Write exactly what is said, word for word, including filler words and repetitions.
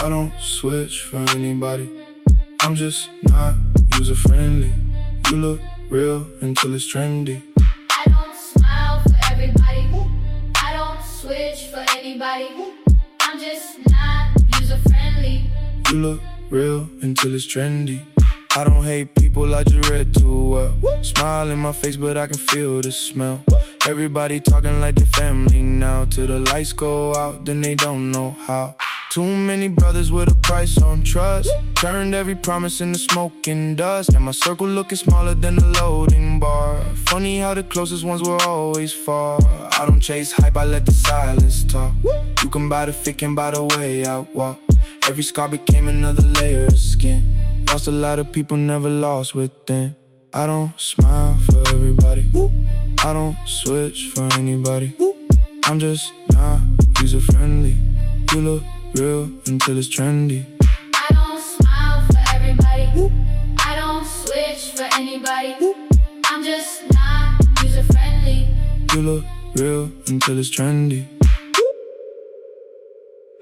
I don't switch for anybody. I'm just not user friendly. You look real until it's trendy. I don't smile for everybody. I don't switch for anybody. I'm just not user friendly. You look real until it's trendy. I don't hate people, I just read too well. Smile in my face, but I can feel the smell. Everybody talking like they family now. Till the lights go out, then they don't know how. Too many brothers with a price on trust. Turned every promise into smoke and dust. Now my circle looking smaller than the loading bar. Funny how the closest ones were always far. I don't chase hype, I let the silence talk. You can buy the fit, can buy the way I walk. Every scar became another layer of skin. Lost a lot of people, never lost within. I don't smile for everybody. I don't switch for anybody. I'm just not user friendly. You look real until it's trendy. I don't smile for everybody. I don't switch for anybody. I'm just not user friendly. You look real until it's trendy.